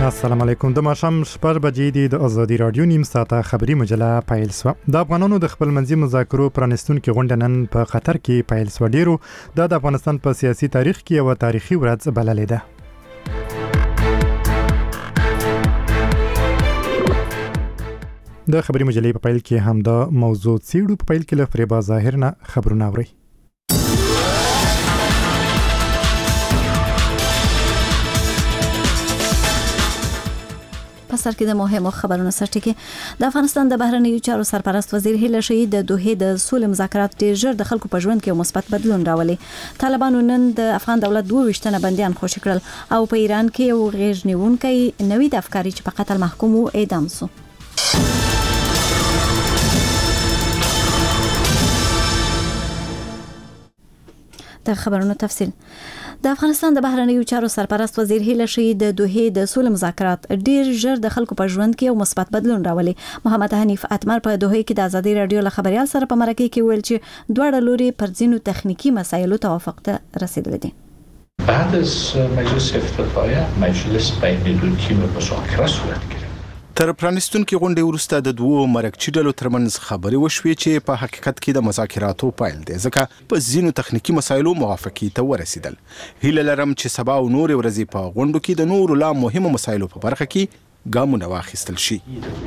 السلام علیکم. د ماښام 8 بجې د ازادي رادیو نیم ساعته خبری مجله پیل شوه. د افغانانو د خپلمنځي مذاکرو پرانستونکو غونډه نن په قطر کې پیل شوه. ډیرو د افغانستان په سیاسي تاریخ کې یو تاریخي ورځ بللې ده. د خبری مجلې په پیل کې هم د موضوع څیړو. په پیل کې له فریبا ظاهر نه خبرونه اوري. په سر کې د مهمو خبرونو سرټکی د افغانستان د بهرنیو چارو سرپرست وزیر هیله شهید د دوحې د سولې مذاکرات ډیر ژر د خلکو په ژوند کې مثبت بدلون راولي. طالبانو نن د افغان دولت 22 تنه بنديان خوشی کړل او په ایران کې یو غیر نیونکی نوید افکاری چې په قتل محکوم او اعدام شو. د خبرونو تفصیل. د افغانستان د بهرنیو چارو سرپرست وزیر هیله شهید د دوحې د سولې مذاکرات ډیر ژر د خلکو په ژوند کې یو مثبت بدلون راولي. محمد حنیف اتمر په دوحې کې د ازادي رادیو له خبريال سره په مرکه کې ویل چې دواړه لوري پر ځینو تخنیکی مسایلو توافق ته رسیدلي دي. بعد از مجلس افتتاحیه مجلس بین‌المللی مذاکره صورت گرفت. تر پرانستونکو غونډې وروسته د دوو مرکچي ډلو ترمنځ خبرې وشوې چې په حقیقت کې د مذاکراتو پایل دی ځکه په ځینو تخنیکی مسایلو موافقې ته ورسیدل. هیله لرم چې سبا او نور ورځې په غونډو کې د نورو لا مهمو مسایلو په برخه کې ګامونه واخیستل شي.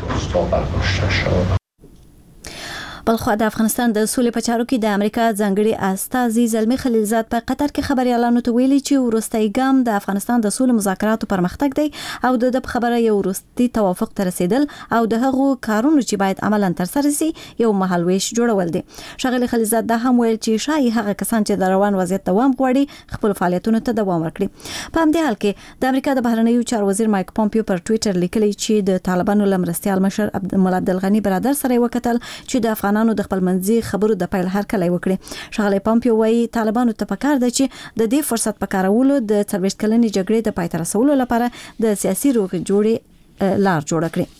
بلخو د افغانستان د سولې په چارو کې د امریکا ځانګړي استازي زلمی خلیلزاد په قطر کې خبريالانو ته ویلي چې وروستي ګام د افغانستان د سولې مذاکراتو پرمختګ دی او د خبره یو وروستي توافق ته رسیدل او د هغو کارونو چې باید عملاً ترسره شي یو مهالويش جوړول دي. شغلی خلیلزاد دا هم ویل چې شایي هغه کسان چې د روان وضعیت دوام غواړي خپل فعالیتونو ته دوام ورکړي. په همدې حال کې د امریکا د بهرنیو چارو وزیر مایک پومپیو پر ټوئیټر لیکلی چې د طالبانو لمرستيال مشر مولا عبدالغنی برادر سره وکتل چې د افغانانو د خپل منځي خبرو د پیل هرکلی وکړي. شغلی پومپیو وايي طالبانو ته پکار ده چې د دې فرصت په کارولو د 40 کلنې جګړې د پای ته رسولو لپاره د سیاسي روغې جوړې لار جوړ کړي.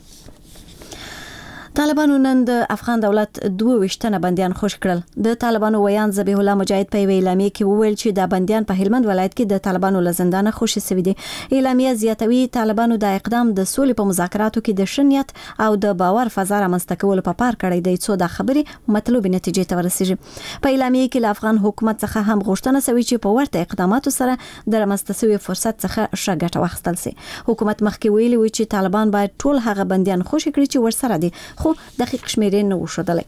طالبانو نن د افغان دولت 22 تنه بنديان خوشی کړل. د طالبانو ویان ذبیح الله مجاهد په اعلامیه کې وویل چې د بنديان په هلمند ولایت کې د طالبانو له زندانه خوشی شوی دي. اعلامیه زیاتوي طالبانو د اقدام د سولې په مذاکراتو کې د شنیت او د باور فضا رامنځته کولو په پار کړی دی څو د خبرې مطلوب نتیجې ته ورسیږي. په اعلامیه کې له افغان حکومت څخه هم غوښتنه شوې چې په ورته اقداماتو سره د رامنځته شوی فرصت څخه ښه ګټه واخیستل شي. حکومت مخکې ویلي و چې طالبان باید ټول هغه بنديان خوشی کړي چې ورسره دي خو دقیق شمیرې نه وشودلې.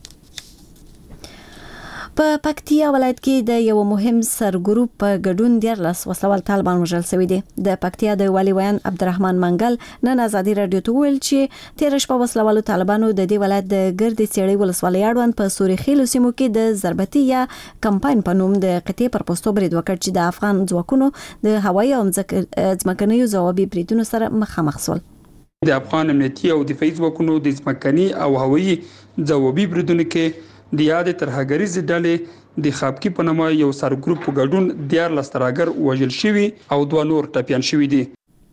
په پکتیا ولایت کې د یو مهم سرګروپ په ګډون 14 وسلوال طالبان وژل شوی دي. د پکتیا د والی ویان عبدالرحمن منګل نن ازادي رادیو ته ویل چې 13 شپه وسلوالو طالبانو د دې ولایت د ګردې سیړۍ ولسوالۍ اړوند په سوري خیلو سیمو کې د ضربتي یا کمپاین په نوم د قطعې پر پوسټو برید وکړ چې د افغان ځواکونو د هوایي او ځمکنیو ځوابي بریدونو سره مخامخ شول. د افغان امنیتي او دفاعي ځواکونو د ځمکني او هوایي ځوابي بریدونو کې د یادې ترهګریزې ډلې د خاپکی په نامه یو سرګروپ په ګډون 14 ترهګر وژل شوي او 2 نور ټپيان شوي دي.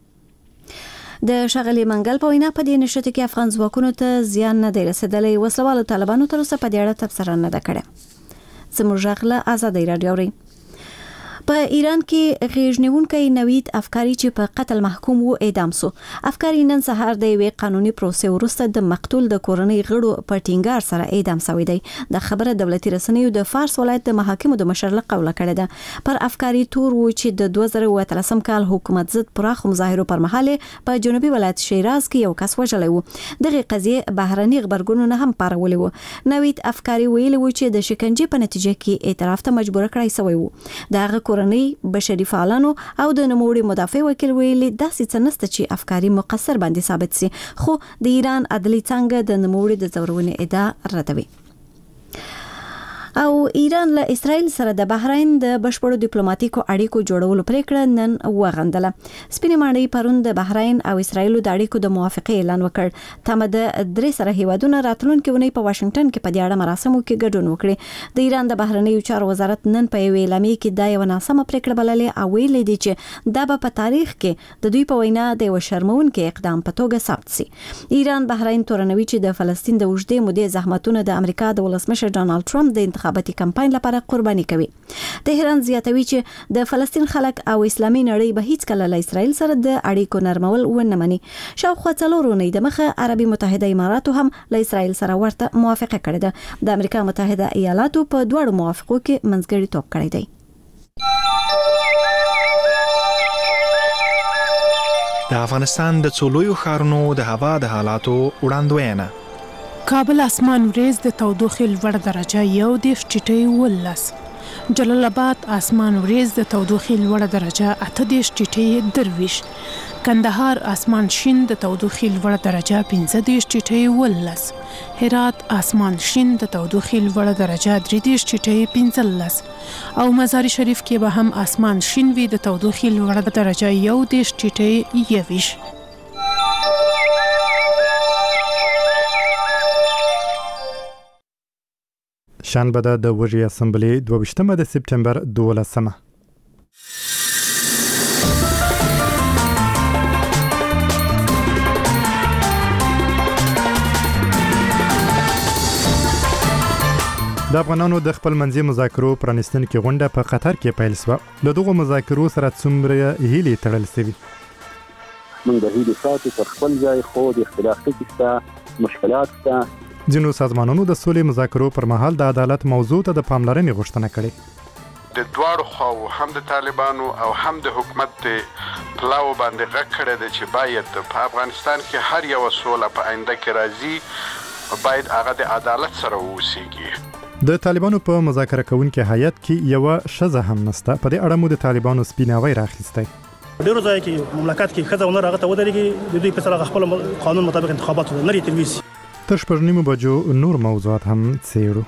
د شغلی منګل په وینا په دې نشته کې افغان ځواکونو ته زیان نه دی رسیدلی. وسلوالو طالبانو تر اوسه په دې اړه تبصره نه ده کړې. زموږ غله ازادي رادیو ری. په ایران کې غیژنیونکي نوید افکاری چې په قتل محکوم وو اعدام شو. افکاری نن سهار د وی قانوني پروسې وروسته د مقتول د کورنۍ غړو په ټینګار سره اعدام شوی دی. د خبره دولتي رسنیو د فارس ولایت د محاکمو د مشر له قوله کړې ده. پر افکاری تور و چې د 2013 کال حکومت ضد پراخ مظاهرو پر مهال په جنوبي ولایت شیراز کې یو کس وژلی وو. دغه قضیه بهرني خبرګونونه هم پارولې وو. نوید افکاری ویلي و چې د شکنجې په نتیجه کې اعتراف ته مجبور کړی شوی وو. دغه کورنۍ بشري فعالانو او د نوموړي مدافع وکیل ویلي داسې څه نشته چې افکاری مقصر باندې ثابت سي خو د ایران عدلي څنګه د نوموړي د ځورونې ادعا ردوي. او ایران له اسرائیل سره د بحرین د بشپړو ډیپلوماټیکو اړیکو جوړولو پریکړه نن وغندله. سپینې ماڼۍ پرون د بحرین او اسرائیل د اړیکو د موافقه اعلان وکړ. تمه د 3 سره هیوادونه راتلونکي ونی په واشنگټن کې په دې اړه مراسمو کې ګډون وکړي. د ایران د بهرنیو چارو وزارت نن په اعلامیه کې دا یو ناسمه پریکړه بللې او ویلي دي چې دا په تاریخ کې د دوی په وینا د شرمونکو اقدام په توګه ثبت شي. ایران بحرین تورنوي چې د فلسطین د وجدي مودې زحمتونه د امریکا د ولسمشر ډونالد ټرمپ د انتخاباتي کمپاین لپاره قرباني کوي. تهران زیاتوي چې د فلسطین خلک او اسلامي نړۍ به هیڅ کله له اسرائیل سره د اړیکو نرمول ونه مني. شاوخوا 4 اونۍ د مخه عربي متحده اماراتو هم له اسرائیل سره ورته موافقه کړې ده. د امریکا متحده ایالاتو په دوړو موافقو کې منځګړی توپ کړی دی. د افغانستان د څولویو ښارونو د هوا د حالاتو وړاندوینه. کابل اسمان وریځ د تودوخې لوړ درجه 1.12. جلال آباد اسمان وریځ د تودوخې لوړ درجه 8.2. کندهار اسمان شین د تودوخې لوړ درجه 15.14. هرات اسمان شین د تودوخې لوړ درجه 3.15. او مزار شریف کې به هم اسمان شین وي د تودوخې لوړ درجه 1.21. شنبه د وږي اسمبلی 22 د سپټمبر 12. د افغانانو د خپل منځي مذاکرو پرانستونکو غونډه په قطر کې پیل شوه. له دغه مذاکرو سره څومره هیلې تړل شوي؟ موږ د هیلې ساتو پر خپل ځای، خو د اختلاف کې مشکلات شته. ځینو سازمانونو د سولې مذاکرو پر مهال د عدالت موضوع ته د پاملرنې غوښتنه کړې. د دواړو خواو هم د طالبانو او هم د حکومت پلاو باندې غږ کړی دی چې باید په افغانستان کې هر یو سوله په آینده کې راځي، باید هغه د عدالت سره ووسیږي. د طالبانو په مذاکره کوونکو هیئت کې یو ښځه هم نشته. په دې اړه مو د طالبانو سپیناوی راخیستی. ډیرو ځای کې مملکت کې ښځه ونه راغته ودرېږي، د دوی په سره خپل قانون مطابق انتخابات نه لري تلويز. تر 8:30 بجو نور موضوعات هم څېړو.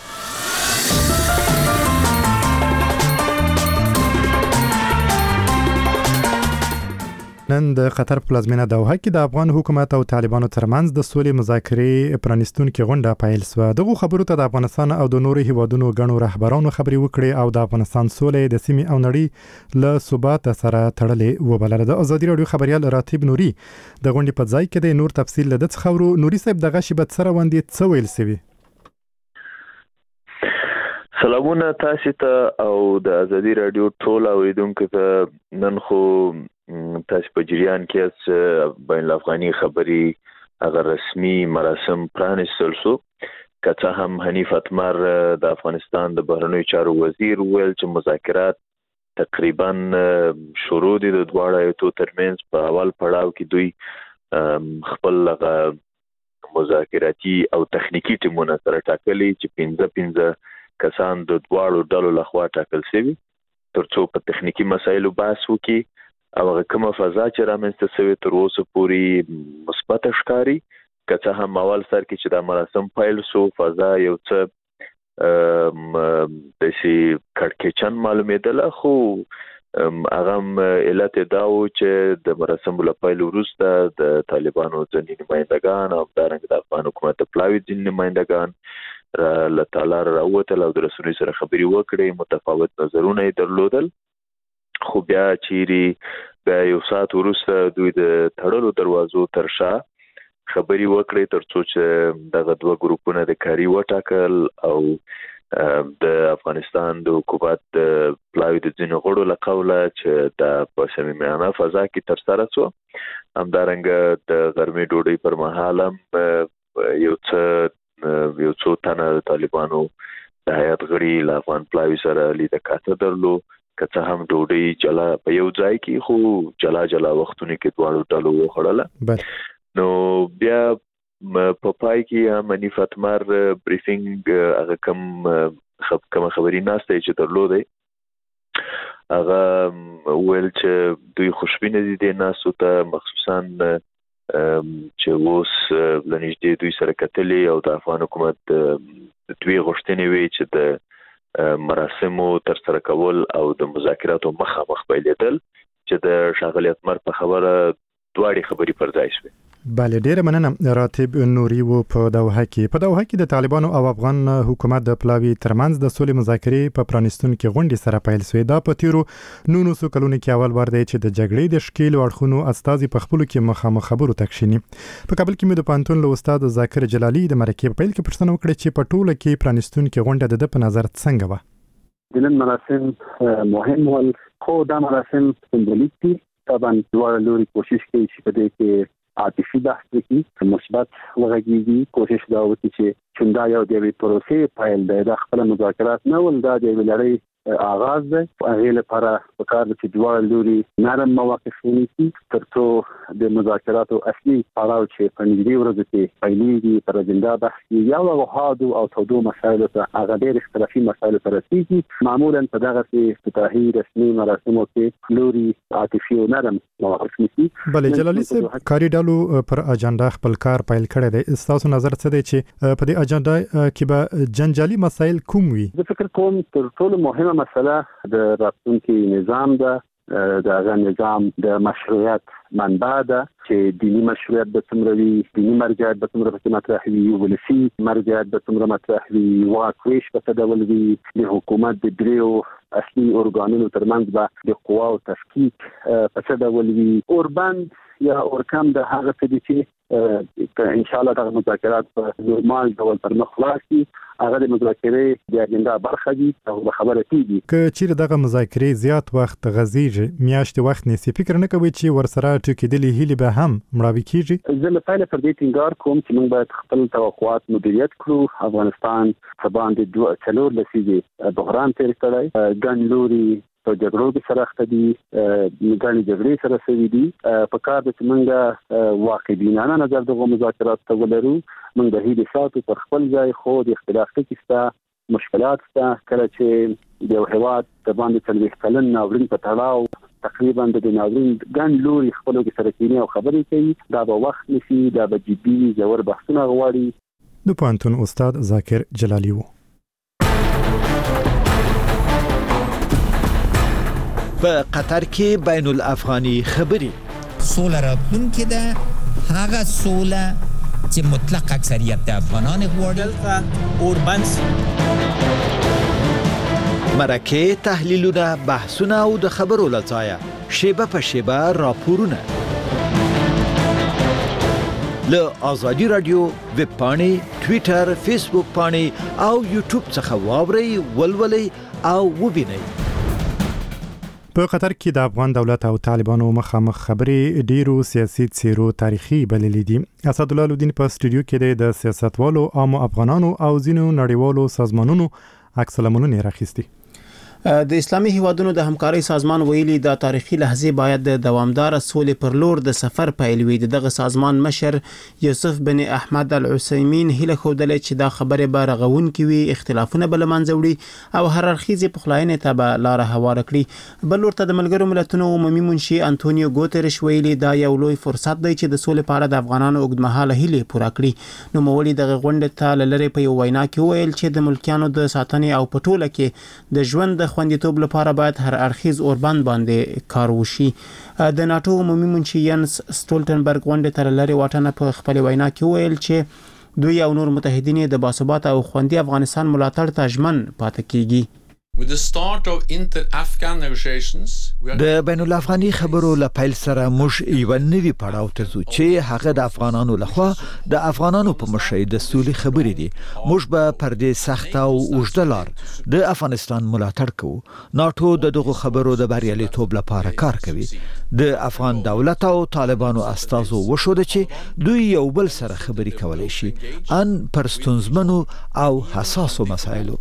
نن د قطر پلازمینه دوحه کې د افغان حکومت او طالبانو ترمنځ د سولې مذاکرې پرانستونکو غونډه پیل شوه. دغه خبرو ته د افغانستان او د نورو هیوادونو غنو رهبرانو خبري وکړي او د افغانستان سولې د سیمې او نړۍ له ثبات سره تړلې وبلل. د ازادي رادیو خبريال راتب نوري د غونډې په ځای کې د نور تفصیل له د خبرو نوري صاحب دغه شیبت سره وندي څه ویل سوي. سلامونه تاسو ته او د ازادي رادیو ټول اوریدونکو ته. نن خو تاسو په جریان کې بین الافغاني خبري هغه رسمي مراسم پرانستل شو. که هم حنیف اتمر د افغانستان د بهرنیو چارو وزیر ویل چې مذاکرات تقریبا شروع دي د دواړو ایتو ترمنځ. په اول پړاو کې دوی خپل مذاکراتي او تخنیکی ټیمونه سره ټاکلي چې 15 کسان د دواړو ډلو لخوا ټاکل شوي ترڅو په تخنیکی مسایلو بحث وکړي او هغه کومه فضا چې رامنځته شوې تر اوسه پورې مثبت ښکاري. که هم اول سر کې چې د مراسم پیل شو فضا یو څه د شي کړکېچن معلومېدله، خو هغه علت دا و چې د مراسم له پیل وروسته د طالبانو ځینې نمایندګان او همدارنګه د افغان حکومت پلاوي ځینې نمایندګان له تالار راووتل او د رسنیو سره خبرې وکړې. متفاوت نظرونه یې درلودل، خو بیا چیرې یو ساعت وروسته دوی د تړلو دروازو تر شا خبرې وکړې ترڅو چې دغه دوه ګروپونه د کاري وټاکل او د افغانستان د حکومت پلاوي د ځینو غړو له قوله چې د په صمیمانه فضا کې ترسره شو. همدارنګه د غرمې ډوډۍ پر مهال هم یو څو تنه طالبانو د هیئت غړي له افغان پلاوي سره لیده کاته درلو. که هم ډوډۍ جلا په یو ځای کې خو جلا وختونه کې دواړو ډلو وخوړله. نو بیا په پای کې هم حنیف اتمر بریفینګ هغه کوم خبري ناسته چې درلودي هغه ویل چې دوی خوشبینه دي د ناسو ته، مخصوصا چې اوس لنیږدې دوی سره کتلې او د افغان حکومت دوی غوښتنې وي چې د مراسمو تر سره کول او د مذاکراتو مخامخ پیلېدل چې د ښاغلي اتمر په خبره دواړي خبري پر ځای شوې. بله ډیره مننه راتب نوري وو په دوحه کې د طالبانو او افغان حکومت د پلاوی ترمنځ د سولې مذاکرې په پرانستونکو غونډې سره پیل شوې. دا په تیرو 19 کلونو کې اول وار دی چې د جګړې د شکیل اړخونو استازي په خپل کې مخامخ خبرو تکشینی. په کابل کې مې د پانتون له استاد ذاکر جلالي د مرکه په پیل کې پوښتنه وکړه چې په ټوله کې پرانستونکو غونډه د په نظر څنګه و. د نن مراسم مهم ول خو دا مراسم سمبولیک دي. طبعا دوه لوري کوشش کوي چې په دې کې عاطفي بحث وکړي، مثبت وغږیږي، کوشش دا وکړي چې دا یو د پروسې پیل دی، د خپل مذاکرات نه ول دا د لړۍ آغاز دی. هغه لپاره پکار دي چې دوه لوري نرم مواقف ونیسي ترڅو د مذاکراتو اصلي پړاو چې په نږدې ورځو کې پیلېږي پر اجنډا بحث یا غوښادو او تودو مسایلو ته هغه ډېر اختلافي مسایلو ته رسیږي. معمولا په دغه افتتاحي رسمي مراسمو کې لوري عاطفي او نرم مواقف نیسي. بله جلالي صاحب کاری ډالو پر اجنډا خپل کار پیل کړی دی. تاسو نظر څه دی چې په دې اجنډا کې به جنجالي مسایل کوم وي؟ زه فکر کوم تر ټولو مهمه مسله د راتلونکي نظام ده. دغه نظام د مشروعیت منبع ده چې دینی مشروعیت به څومره وي، دینی مرجعیت به څومره پکې مطرح وي، ولسي مرجعیت به څومره مطرح وي، واک ویش به څه ډول وي، د حکومت د دریو اصلي ارګانونو ترمنځ به د قواو تفکیک په څه ډول وي، اوربند یا اورکم د هغه څه دي چې ان شاء الله د مذاکرات په نورمال ډول پر مخ لاړ هغه د مذاکرې د اجنډا برخه دي او خبره کیږي. که چیرې دغه مذاکرې زیات وخت غزیږي میاشتې وخت نیسي، فکر نه کوي چې ورسره ټکیدلې هیلې به هم مړاوي کیږي؟ زه له پیله پر دې ټینګار کوم چې موږ باید خپل توقعات مدیریت کړو. افغانستان په باندې 4 لسیزې بحران تیر کړی، ګڼ لوري په جګړو کې سره اخته دي، ګڼې جګړې سره شوي دي. په کار ده چې موږ واقع بینانه نظر دغه مذاکرات ته ولرو. موږ د هیلې ساتو پر خپل ځای، خو د اختلاف ټکي شته، مشکلات شته. کله چې د یو هېواد د باندې 40 کلن ناورین په تړاو تقریبا د ناورین ګڼ لوري خپلو کې سره کینې او خبرې کوي، دا به وخت نیسي، دا به جدي ژور بحثونه غواړي. د پوهنتون استاد ذاکر جلالي وو. په قطر کې بین الافغاني خبرې سوله راتلونکې ده، هغه سوله چې مطلق اکثریت د افغانان غواړي. اوربنس مرکه تحلیلونه، بحثونه او د خبرو لځایه شیبه په شیبه راپورونه له آزادي رادیو ویب پاڼې، ټویټر، فیسبوک پاڼې او یوټیوب څخه واورئ، ولولئ او وبینئ. په قطر کې د افغان دولت او طالبانو مخامخ خبرې ډیرو سیاسي څیرو تاریخي بللې دي. اسد الله الدین په سټوډیو کې د سیاستوالو، عام افغانانو او ځینو نړیوالو سازمانونو عکس العملونه راخیستي. د اسلامي هیوادونو د همکارۍ سازمان ویلي د تاریخي لحظې باید د دوامدار سولې پر لور د سفر پیل وي. دغه سازمان مشر یوسف بن احمد العثیمین هیله خوده چې دا خبره به رغونکې وي، اختلافونه به له منځه وړي او هر اړخیزې پخلاینې ته به لاره هواره کړي. بل ورته د ملګرو ملتونو عمومي منشي انټونیو ګوتریش ویلي دا یو لوی فرصت دی چې د سولې په اړه د افغانانو اوږدمهاله هیلې پوره کړي. نوموړي دغه غونډې ته له لرې په یو وینا کې وویل چې د ملکیانو د ساتنې او په ټوله کې د ژوند خوندیتوب لپاره باید هر اړخیز اوربند باندې کار وشي. د ناتو عمومي منشي ینس سټولټنبرګ غونډې تر لري واټنه په خپل وینا کې ویل چې دوی او نور متحدین د باثبات او خوندي افغانستان ملاتړ ته ژمن پاتې کیږي. د بین الافغاني خبرو له پیل سره موږ یو نوی پړاو ته ځو چې هغه د افغانانو لخوا د افغانانو په مشرۍ د سولې خبرې دي. موږ به پر دې سخت او اوږده لار د افغانستان ملاتړ کوو. ناتو د دغه خبرو د بریالیتوب لپاره کار کوي. د افغان دولت او طالبانو استازو وشوده چې دوی یو بل سره خبرې کولای شي ان پر ستونزمنو او حساسو مسایلو.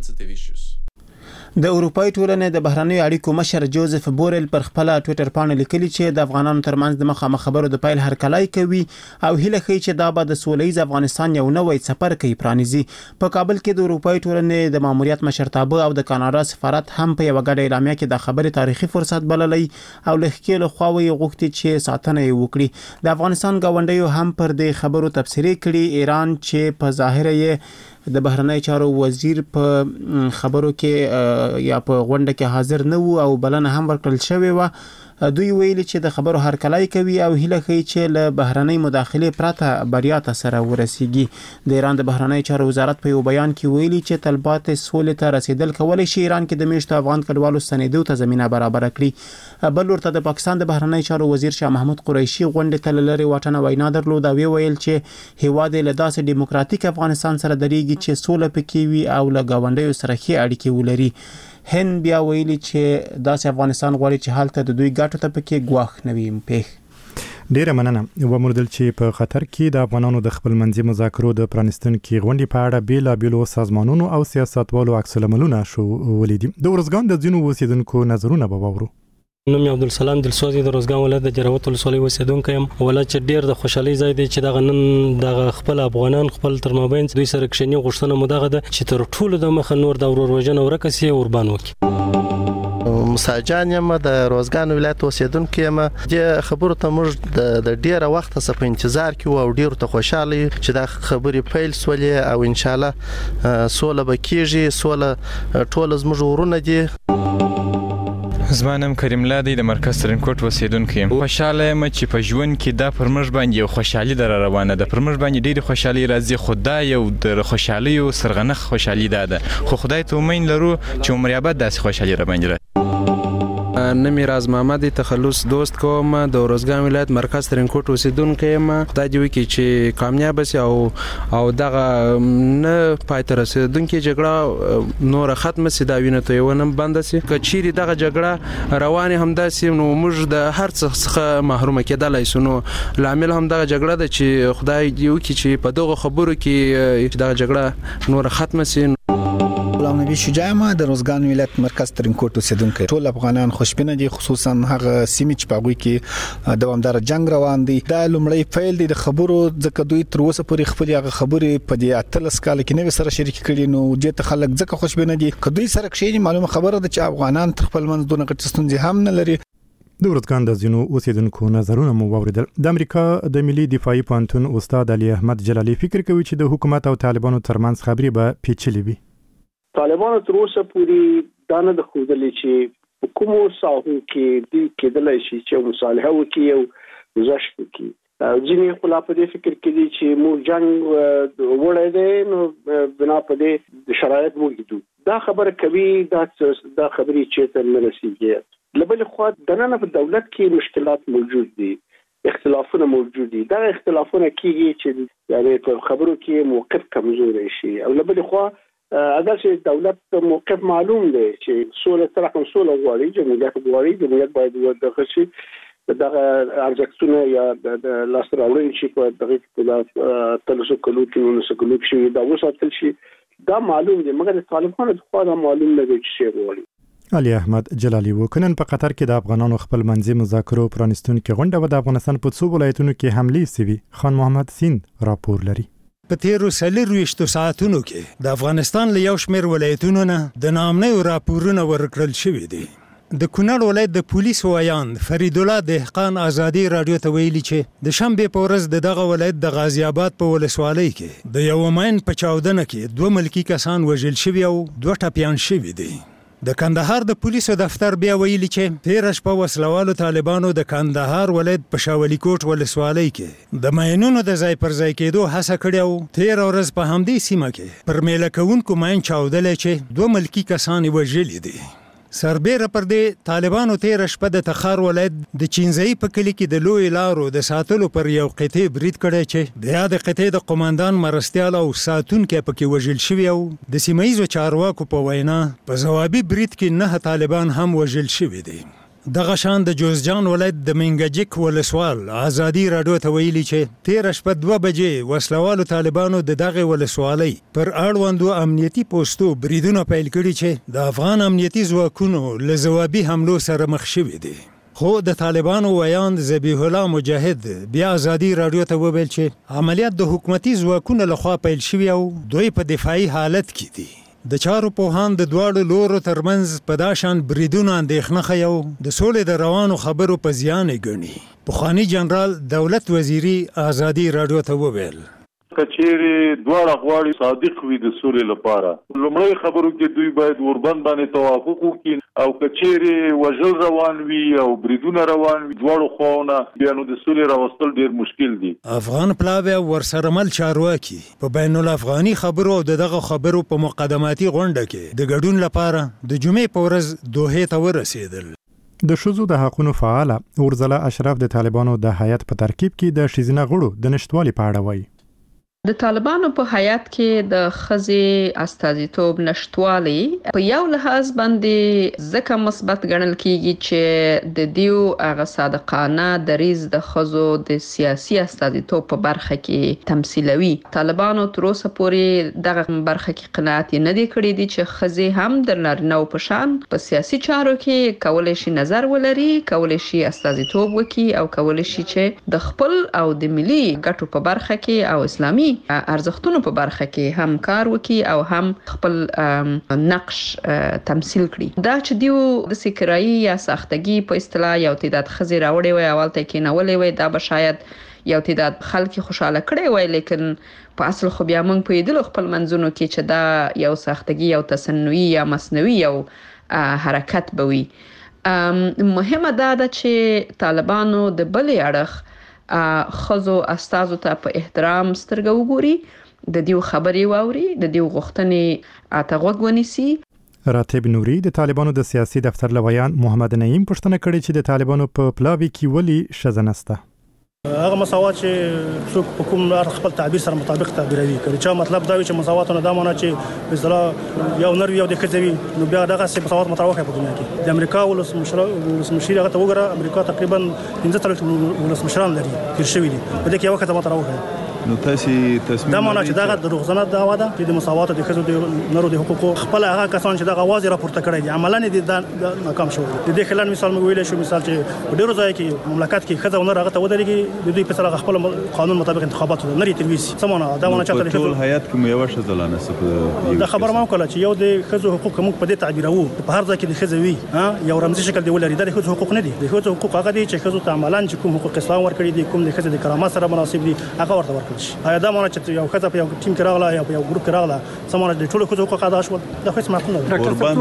د اروپای ټولنې د بهرنیو اړیکو مشر جوزف بورل پر خپل ټویټر باندې لیکلي چې د افغانانو ترمنځ د مخامخ خبرو د پیل هرکلی کوي او هیله کوي چې دا به د سولهییز افغانستان یو نوی سفر کوي پرانیزي. په کابل کې د اروپای ټولنې د ماموریت مشرتابه او د کاناډا سفارت هم په یو غږ اعلامیه کې د خبرې تاریخي فرصت بللی او لخکې له خواوي غوښتي چې ساتنه یې وکړي. د افغانستان گاونډیو هم پر دې خبرو تبصره کړي. ایران چې په ظاهر یې د بهرنی چارو وزیر په خبرو کې یا په غونډه کې حاضر نه وو او بلنه هم ورکړل شوې و، دوی ویلي چې د خبرو هرکلی کوي او هیله کوي چې له بهرنۍ مداخلې پرته بریا ته سره ورسیږي. د ایران د بهرنۍ چارو وزارت په یو بیان کې ویلي چې طلبات سولې ته رسیدل کولی شي ایران کې د میشتو افغان کډوالو ستنېدو ته زمینه برابر کړي. بل ورته د پاکستان د بهرنۍ چارو وزیر شاه محمود قریشي غونډې ته لری واټنه وینا درلوده او ویل چې هیواد له داسې دیموکراتیک افغانستان سره درېږي چې سوله پکې وي او له گاونډیو سره ښې اړیکې ولري. هند بیا ویلي چې داسې افغانستان غواړي چې حالت د دوی ګټو ته پکې ګواښ نه وي پیښ. ډیره مننه. ومردل چې په قطر کې د افغانانو د خپلمنځي مذاکرو د پرانستونکو غونډې په اړه بیلابیلو سازمانونو او سیاستوالو عکس العملونه شو ولیدي. د ورزګان د ځینو اوسیدونکو نظرونه به واورو. نوم عبدالسلام دلسوزي د روزګان ولایت د جراوت ولسوالۍ اوسیدونکی یم. ولایت چې ډیر د خوشحالۍ ځای دی چې دغه نن دغه خپل افغانان خپل تر مابین دوی سره کښینی غوښتنه مو دغه ده چې تر ټولو د مخه نور د ورور وژنه ورکه سي اوربان وکړي. مساجان یم د روزګان ولایت اوسیدونکی یم. د خبرو ته موږ د ډیره وخت څخه په انتظار کې او ډیر ته خوشاله چې دا خبرې پیل سولې او ان شاء الله سوله به کیږي. سوله ټول زموږ ورونه دي. زمانم کریم الله دی د مرکز ترنکوټ اوسیدونکی یم. خوشاله یم چې په ژوند کې دا پر موږ باندې یو خوشحالي در روانه ده. پر موږ باندې ډېرې خوشحالي راځي خو دا یو د خوشحالیو سرغنښ خوشحالي ده خو خدای ته امید لرو چې عمر ابد داسې خوشحالي را باندې نمی راز محمد تخلص دوست کوم د روزګان ولایت مرکز ترنکوټ اوسیدونکی یم. خدای دې وکړي چې کامیاب شي او دغه نه پای ته رسیدونکې جګړه نور ختم شي دا وینه ته ونه بند شي. کچيري دغه جګړه روانه همداسې نو موږ د هر څه څخه محروم کېدلای شو. نو لامل هم دغه جګړه ده چې خدای دې وکړي چې په دغه خبرو کې دغه جګړه نور ختم شي. غلام نبی شجاع ما د روزګان ولایت مرکز ترنکوټ اوسیدونکی. ټول افغانان خوشبینه دي خصوصا هغه سیمې چې په هغوی کې دوامدار جنگ روان دي. دا لومړی فیل دی د خبرو ځکه دوی تر اوسه پورې خپل هغه خبرې په دې 13 کال کې نه سره شریک کړي. نو دې ته خلک ځکه خوشبینه دي که دوی سره کښینی معلومه خبره ده چې افغانان تر خپل منځ دونه غټ ستونزې هم نه لري. د ورزګان د ځینو اوسیدونکو نظرونه مو واوریدل. د امریکا د ملي دفاعي پوهنتون استاد علي احمد جلالي فکر کوي چې د حکومت او طالبانو ترمنځ خبرې به پیچلې وي. طالبانو تر اوسه پورې دا نه د ښودلې چې په کومو ساحو کې دوی کېدلی شي چې مصالحه وکړي او گذشت وکړي. ځینې خو لا په دې فکر کې دي چې موږ جنګ وړی دی نو بنا په دې شرایط موږ دو. دا خبره کوي دا خبرې چېرته نه رسېږي. له بلې خوا دننه په دولت کې مشکلات موجود دي، اختلافونه موجود دي. دا اختلافونه کېږي چې یعنی په خبرو کې موقف کمزوری شي. او له بلې خوا اگر چې دولت موقف معلوم دی چې سوله طرفم سوله غواړي، جمهوریت غواړي، جمهوریت باید دغه شي دغه ارزښتونه یا د لاس راوړنې چې په دغه کې تلسو کلو کې نو سکلو کې دا وساتل شي دا معلوم دی. مګر طالبانو خو دا معلوم نه دی چې غواړي. علي احمد جلالي وکنن په قطر کې د افغانانو خپل منځي مذاکرو پرانستونکو غونډه و د افغانستان په څو ولایتونو کې حملې سوي. خان محمد سین راپور لري. په تیرو 24 ساعتونو کې د افغانستان له یو شمېر ولایتونو نه د نامنیو راپورونه ورکړل شوي دي. د کونړ ولایت د پولیسو وایاند فرید الله دهقان ازادي رادیو ته ویلي چې د شنبې په ورځ د دغه ولایت د غازی آباد په ولسوالۍ کې د یو ماین په چاودنه کې 2 ملکی کسان وژل شوي او 2 ټپیان شوي دي. د کندهار د پولیسو دفتر بیا ویلي چې تیر شپه وسلوالو طالبانو د کندهار ولایت په شاولی کوټ ولسوالۍ کې د ماینونو د ځای پر ځای کېدو هڅه کړې او تیر ورځ په همدې سیمه کې پر میله کوونکو ماین چاودلې چې 2 ملکی کسان وژلي دي. سربیره پر دې طالبانو تیر شپه د تخار ولایت د چینځي په کلی کې د لوی لارو د ساتلو پر یو قطعه برید کړی چې د یاد قطعه د قوماندان مرستيال او ساتونکو پکې وژل شوی او د سیمایي چارواکو په وینا په جوابي برید کې 9 طالبان هم وژل شوی دي. دغه شان د جوزجان ولایت د منګجک ولسوال ازادي رادیو ته ویلي چې تیر شپه 2 بجې وسلوالو طالبانو د دغه ولسوالۍ پر اړوندو امنیتي پوسټو بریدونه پیل کړي چې د افغان امنیتي ځواکونو له جوابي حملو سره مخ شوي دي. خو د طالبانو ویاند ذبیح الله مجاهد بیا ازادي رادیو ته وویل چې عملیات د حکومتي ځواکونو لخوا پیل شوي او دوی په دفاعي حالت کې دي. د چارو پوهان د دواړو لورو ترمنځ په داشان بریدونه اندېښنه ښیي د سولې د روانو خبرو په زیان ګڼي. پخوانی جنرال دولت وزیری ازادي رادیو ته وویل کچېری دواړه غواړي صادق وي د سولې لپاره. لومړی خبرو کې دوی باید اوربند باندې توافق وکړي او کچېری وژل روان وي او بریدونه روان وي دواړو خواونه بیا نو د سولې راوستل ډیر مشکل دي. افغان پلاوی ورسره مل چارواکي په بین الافغاني خبرو او دغه خبرو په مقدماتي غونډه کې د ګډون لپاره د جمعې په ورځ دوحې ته ورسېدل. د ښځو د حقوقو فعال اورزله اشرف د طالبانو د هیئت په ترکیب کې د ښځینه غړو د نشټوالي په اړه وایي. د طالبانو په هیئت کې د ښځې استازیتوب نشټوالي په یو لحاظ باندې ځکه مثبت ګڼل کیږي چې د دیو هغه صادقانه دریز د ښځو د سیاسي استازیتوب په برخه کې تمثیلوي. طالبانو تر اوسه پورې دغه برخه کې قناعت نه دی کړی دی چې ښځې هم د نارینه‌و په شان په سیاسي چارو کې کولای شي نظر ولري، کولای شي استازیتوب وکړي او کولای شي چې د خپل او د ملي ګټو په برخه کې او اسلامي ارزښتونو په برخه کې هم کار وکړي او هم خپل نقش تمثيل کړي. دا چې دیو د سکرایي یا ساختګي په اصطلاح یو تعداد ښځې راوړې وي اول ته کې نولې وي دا به شاید یو تعداد خلک خوشاله کړي وي، لیکن په اصل خو بیا موږ په یدلو خپل منځونو کې چې دا یو ساختګي یو تصنعي یا مصنوعي یو حرکت بوي. مهمه دا ده چې طالبانو د بلې اړخ خزو استازو ته په احترام سترګو وګوري، د دیو خبري واوري، د دیو غوښتنې اتغوږ ونیسي. راتب نوري د طالبانو د سیاسي دفتر لویان محمد نعیم پښتنه کړي چې د طالبانو په پلاوي کې ولي شزنسته هغه مساوات چې څوک په کوم خپل تعبیر سره مطابق تعبیروي کوي چې مطلب دا وي چې مساوات نه دا معنی چې په اصطلاح یو نر یو د کذوي نو بیا دغه څه مساوات متراوخه په دنیا کې. د امریکا ولسمشر هغه ته وګوره امریکا تقریبا 15 ولسمشران لري تیر شوی دي په دې کې یو وخت متراوخه نو تاسو تصمیم دا معنی چې دا دروغجنه دعوا ده چې د مساوات د خزو د نرو د حقوقو خپل هغه کسان چې د غواز راپورته کړی دي عملاً د ناکام شو. د دې خلل مثال موږ ویل شو مثال چې ډیرو ځای کې مملکت کې خزو نه راغته ودرېږي د دوی په سره خپل قانون مطابق انتخابات نه لري تلويز سمونه دا معنی چې ټول هیئت کوم یو شزلانه څه دا خبر ما وکړه چې یو د خزو حقوق موږ په دې تعبیرو په هر ځای کې د خزوي یو رمزي شکل دی ولري د خزو حقوق نه دي. د خزو حقوق هغه دي چې خزو ته عملاً چې کوم حقوق اسلام ورکړي دي کوم د خزو د کرامت سره مناسب دي هغه ورته ورکړي شي. دا معنی چې یو خزه په یو ټیم کې راغله یا په یو ګروپ کې راغله سمونه د ټولو خزو حقوق ادا شول دا هیڅ معقول نه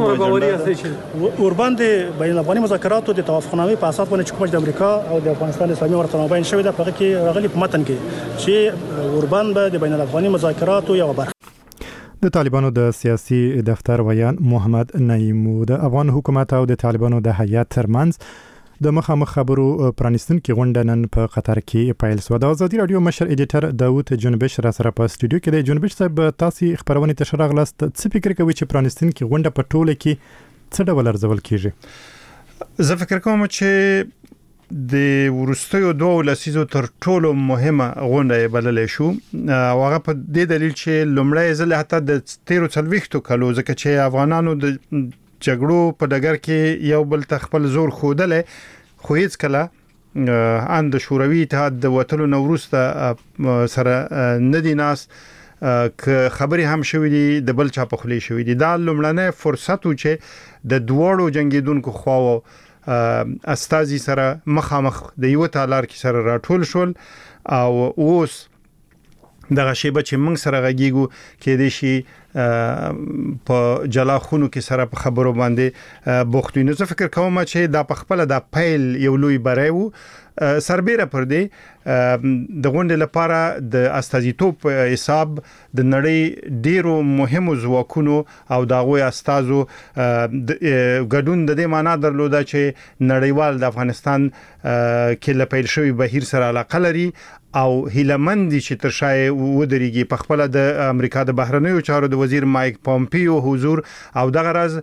دی. اوربان د بین الافغاني مذاکراتو د توافقنامې په اساس باندې چې کوم د امریکا او د افغانستان اسلامي ورته مابین شوی د هغه کې راغلي په متن کې چې اوربان به د بین الافغاني مذاکراتو یو برخه. د طالبانو د سیاسي دفتر ویان محمد نعیم د افغان حکومت او د طالبانو د هیئت ترمنځ د مخامخ خبرو پرانستونکو غونډه نن په قطر کې پیل شوه. د ازادي رادیو مشر ایډیټر داوود جنبش را سره په استودیو کې دی. جنبش صاحب تاسو خبرونه ته شراغلاست څه فکر کوي چې پرانستونکو غونډه په ټوله کې څه ډول ارزول کیږي؟ زه فکر کوم چې د ورستیو دوه لسیزو تر ټولو مهمه غونډه بللې شو او هغه په دې دلیل چې لومړی ځل حتی د 13 کالو ځکه چې افغانانو د جګړو په ډګر کې یو بل تخپل زور خودلې خو هیڅ کله ان د شوروي اتحاد د وټلو نوروسته سره ندی ناس ک خبري هم شوې دي د بل چا په خلی شوې دي. دا لومړنی فرصت و چې د دوړو جنگیدونکو خواو استازي سره مخامخ د یو تالار کې سره راټول شول او اوس دغه شیبه چې موږ سره غږیږو کې د شي په جلا خونو کې سره په خبرو باندې بوختینو. زه فکر کوم چې دا په خپل د پیل یو لوی بری وو سربېره پر دې د غونډې لپاره د استازیتوب په حساب د نړۍ ډیرو مهمو ځواکونو او دغه استازو ګډون د دې معنی درلوده چې نړیوال د افغانستان کې لپیل شوی بهیر سره علاقه لري او هیلمندي چې تر شای ودرېږي. په خپل د امریکا د بهرنیو چارو د وزیر مایک پومپیو حضور او دغه راز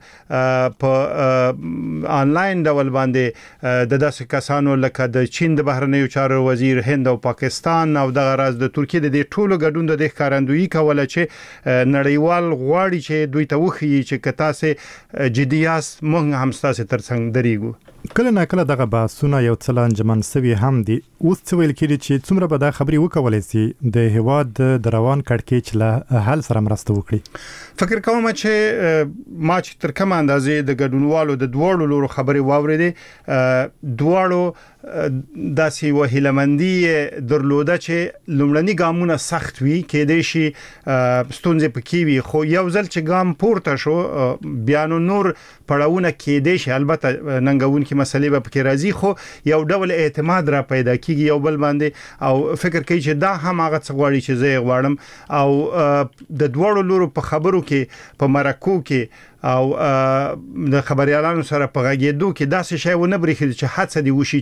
په آنلاین ډول باندې د داسې کسانو لکه د چین د بهرنیو چارو وزیر، هند او پاکستان او دغه راز د ترکیه د دې ټولو ګډون د ښکارندویي کوله چې نړیوال غواړي چې دوی ته وخی چې کتا سه جدياس مونږ هم ستاسو ترڅنګ درېګو. کله نه کله دغه باسونه یو څل انجمن سوي هم دي. اوس څه ویل کېږي چې څومره به دا خبري وکولای شي د هواد د روان کړکېچ له حل سره مرسته وکړي؟ فکر کوم چې ما چې تر کوم اندازې د ګډونوالو د دوړو لورو خبري واورېدې دوړو داسې وهیلمندي درلوده چې لومړني ګامونه سخت وي کېدې شي ستونزې پکې وي خو یو ځل چې ګام پورته شو بیا نور پړاوونه کېدې شي البته ننګونکې مسلې به پکې راځي خو یو ډول اعتماد را پیدا کیږي یو بل باندې او فکر کوي چې دا هم هغه څه غواړي چې زه غواړم او د دوړو لورو په خبرو کې په مرکو کې او د خبريالانو سره په غږېدو کې داسې شی ونه برېښي چې هڅه دی وشي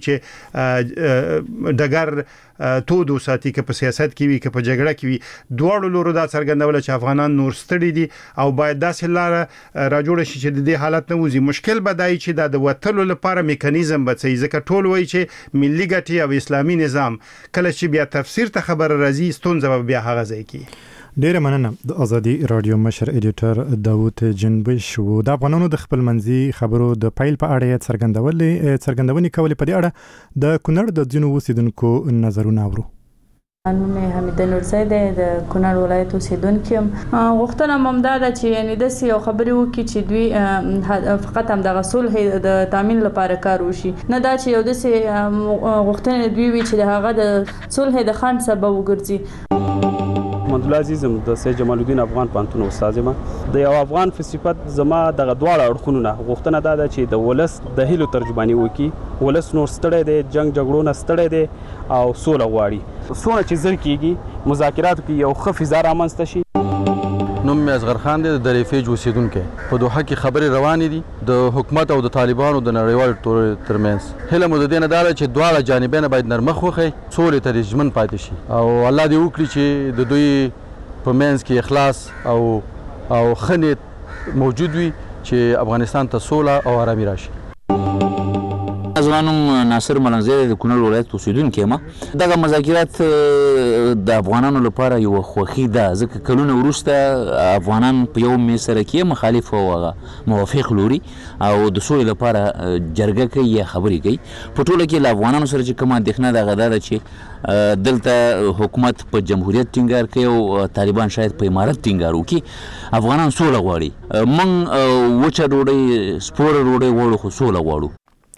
چې ډګر تودو ساتي کې په سیاست کې وي کې په جګړه کې وي دوړو لورو دا څرګندول چې افغانان نور ستړي دي او باید داسې لاره راجوړ شي چې د دې حالت نه وځي مشکل بدای چې د وټلو لپاره میکانیزم بچي ځکه ټول وایي چې ملي ګټي او اسلامي نظام کله چې بیا تفسیر ته خبر راځي ستونزه بیا هغه ځای کې ډیره مننه د ازادي رادیو مشر ایډیټر داوود جنبش وو د افغانانو د خپل منځي خبرو د پایل په اړه څرګندونې کولې په دې اړه د کونړ د ځینو اوسیدونکو نظرونه اورو نوم حمیده نورزی د کونړ ولایت اوسیدونکو غوښتنه ممدا ده چې یعنی د یو خبرې وکړي چې دوی فقط هم د صلح د تامین لپاره کار وشي نه دا چې یو د غوښتنه دوی وي چې هغه د صلح د خنډ سبب وګرځي محمد الله عزیزم د سید جمال الدین افغان پانتون استاد ما د یو افغان په صفت زما د دواړه اړخونو غوښتنه ده چې د ولس د هیلو ترجمانی وکي ولس نور ستړی دی جنگ جګړو نه ستړی دی او سوله غواړي سونه چې زر کیږي مذاکرات کې یو خفیزه رامنځته شي نوم مې اصغر خان دی د ریفیج اوسیدونکو په دوحه کې خبرې روانې دي د حکومت او د طالبانو د نړیوال ترمنځ هله مو د دې نه دا چې دواړه جانبین باید نرمخ وخی سولې ته رجمن پاتې شي او الله دې وکړي چې د دوی په منځ کې اخلاص او خنیت موجود وي چې افغانستان ته سوله او آرامي راشي ځوانم ناصر ملنګزی د کونړ ولایت اوسیدونکی یم دغه مذاکرات د افغانانو لپاره یو خوښي ده ځکه کلونه وروسته افغانان په یو میز سره کې مخالف او موافق لوري او د سولې لپاره جرګه کوي یا خبرې کوي په ټوله کې له افغانانو سره چې کومه اندېښنه دغه ده چې دلته حکومت په جمهوریت ټینګار کوي او طالبان شاید په امارت ټینګار وکړي افغانان سوله غواړي موږ وچه ډوډۍ سپوره ډوډۍ غواړو خو سوله غواړو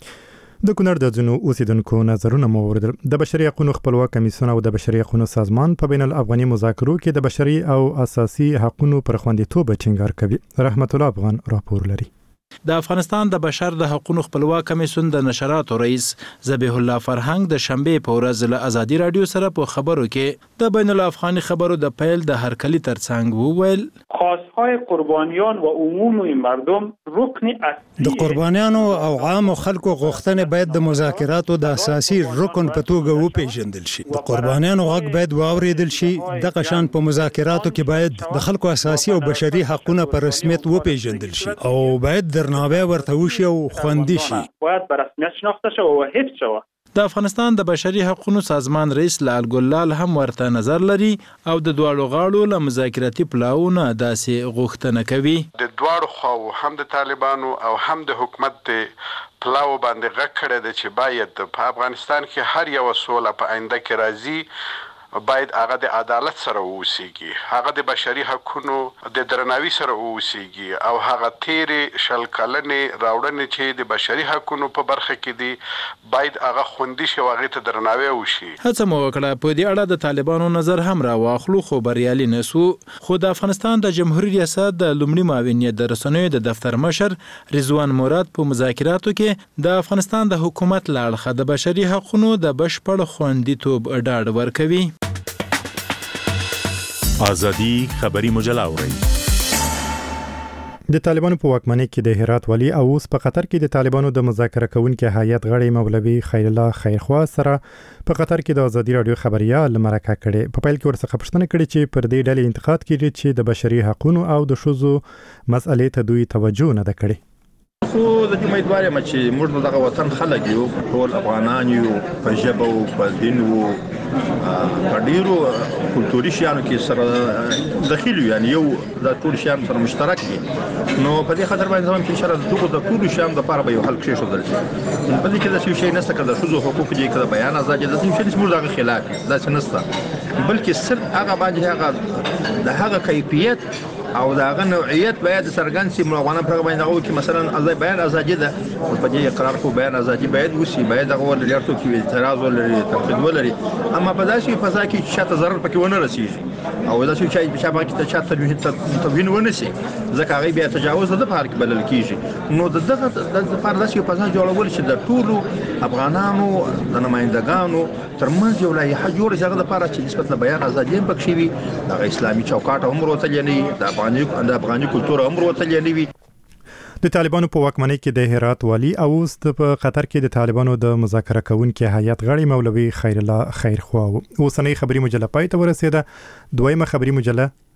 د کونړ د ځینو اوسیدونکو نظرونه مو اوریدل د بشري حقوقو خپلواک کمیسیون او د بشري حقوقو سازمان په بین الافغاني مذاکرو کې د بشري او اساسي حقوقو پر خوندیتوب ټینګار کوي رحمت الله افغان راپور لري د افغانستان د بشر د حقوقو خپلواک کمیسیون د نشراتو رئیس ذبیح الله فرهنګ د شنبه په ورځ له ازادي رادیو سره په خبرو کې د بین الافغاني خبرو د پیل د هرکلی ترڅنګ وویل خواستهای قربانیان و عموم مردم رکن د قربانیانو او عام خلکو غوښتنې باید د مذاکراتو د اساسي رکن په توګه وپیژندل شي د قربانیانو حق باید واوریدل شي د قشان په مذاکراتو کې باید د خلکو اساسي او بشري حقوقونه په رسمیت وپیژندل شي او باید درناوی ورته وشي او خوندي شي باید په رسمیت شناخته شي او حفظ شي د افغانستان د بشري حقوقو سازمان رئیس لال ګلال هم ورته نظر لري او د دواړو غاړو له مذاکراتي پلاوونه داسې غوښتنه کوي د دواړو خواو هم د طالبانو او هم د حکومت پلاو باندې غږ کړی دی چې باید په افغانستان کې هر یو سوله په آینده کې راځي باید هغه د عدالت سره اوسېږي هغه د بشري حقوقو د درناوي سره اوسېږي او هغه تیرې شل کلنې راوړنې چې د بشري حقوقو په برخه کې دي باید هغه خوندي شي هغه ته درناوی وشي هڅه مو وکړه په دې اړه د طالبانو نظر هم راواخلو خو بریالي نسو خو د افغانستان د جمهوریت ریاست د لومړي معاونیت د رسنیو د دفتر مشر رضوان مراد په مذاکراتو کې د افغانستان د حکومت لاړخه د بشري حقوقو د بشپړ خوندیتوب ډاډ ورکوي ازادي خبري مجله اوري د طالبانو په واکمنۍ کې د هرات والی او اوس په قطر کې د طالبانو د مذاکره کوونکو هیئت غړي مولوي خیر الله خیرخوا سره په قطر کې د ازادي رادیو خبريال مرکه کړي په پیل کې ورڅخه پوښتنه کړې چې پر دې ډلې انتقاد کړي چې د بشري حقوقو او د شذو مسئلې ته دوی توجه نه کړي خو د دې امیدوار یم چې موږ دغه وطن خلک یو ټول افغانان یو په ژبه او په دین او په ډیرو کلتوري شیانو کې سره داخلي یعنی یو د ټول شیان سره مشترک دي نو په دې خاطر باندې زموږ په اشاره د ټول شیان د لپاره به یو حل کړی شو دلته په دې کې د څه شي نسته کړه شذو حقوق دي کړه بیان ازادي د څه شي موږ دغه خلاف دا څه نسته بلکې صرف هغه باندې هغه د هغه کیفیت او داغه نوعیت باید څرګند شي افغانان پر باندې هغه کې مثلا بیان ازادي ده په دې اقرار کو بیان ازادي باید وسی باید هغه ولرتو کې اعتراض ولري تنقید ولري اما په داسې فضا کې شاته ضرر پکې ونه رسیږي او داسې چې په شابه کې چاته توهین ونه شي ځکه هغه بیا تجاوز د بهر کې بلل کیږي نو دغه د فرداسي فضا جوړول چې د ټولو افغانانو د نمائندګانو ترمنځ یو لایحه جوړه شي د لپاره چې نسبت له بیان ازادي پکې وي د اسلامي چوکاټ عمر وتلې د افغاني کلتور عمر وتلې وي. د طالبانو په واکمنۍ کې د هرات والی او په قطر کې د طالبانو د مذاکره کوونکو هیئت غړي مولوي خیر الله خیرخوا اوسنۍ خبري مجله پای ته ورسېده. دویمه خبري مجله